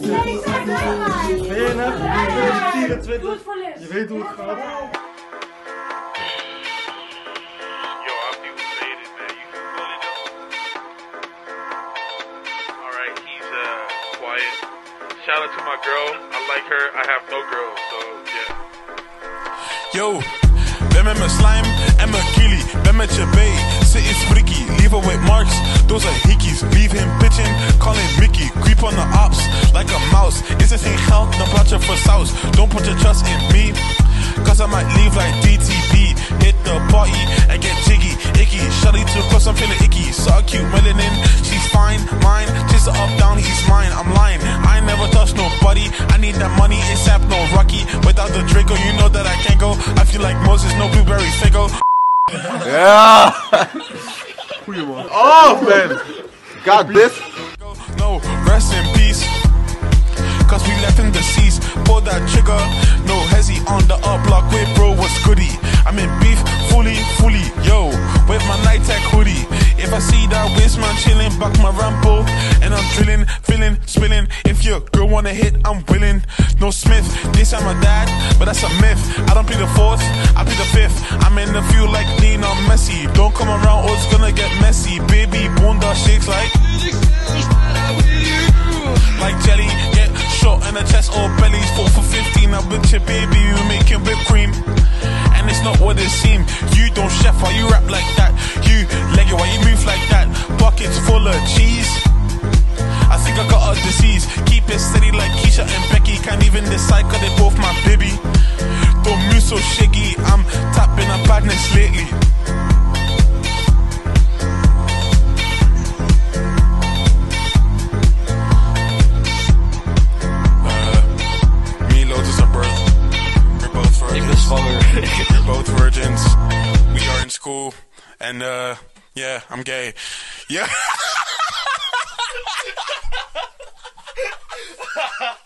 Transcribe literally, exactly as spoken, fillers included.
Ben je net? vierentwintig. Je weet hoe het gaat. Shout out to my girl. I like her. I have no girl, so yeah. Yo, ben met mijn slime en mijn killie. Ben met je bae, ze is freaky. Leave her with marks, those are hickeys. Leave him bitching, call him Mickey. Creep on the ops, like a mouse. Is this ain't geld, dan praat je voor saus. Don't put your trust in me, cause I might leave like D T B. Hit the party and get jiggy, icky. Shawty too close, I'm feeling icky. So cute, melanin, she's fine, mine. Chase her up, down, he's mine, I'm lying. I ain't never touched nobody, I need that money, ASAP, no Rocky. Without the Draco, you know that I can't go. I feel like Moses, no blueberry Figo. Yeah! Goeie man. Oh man! Got this! No, rest in peace. Cause we left in the seas. Pull that trigger, no hezzy on the up block. Wait bro, what's goody? I'm in beef, fully, fully, yo, with my night tech hoodie. If I see that waist man chilling, back my rampo, and I'm drilling, filling, spilling. If your girl wanna hit, I'm willing. No Smith, this I'm my dad, but that's a myth. I don't play the fourth, I play the fifth. I'm in the field like Lionel Messi. Don't come around or it's gonna get messy. Baby, bunda shakes like like jelly. Get shot in the chest or bellies. Four for fifteen, I'm with your baby, you making whipped cream. And it's not what it seems. You don't chef why you rap like that. You leg it why you move like that. Buckets full of cheese. I think I got a disease. Keep it steady like Keisha and Becky. Can't even decide cause they both my baby. Don't move so shaggy. I'm tapping a badness lately. We're both virgins. We are in school, and uh, yeah, I'm gay. Yeah.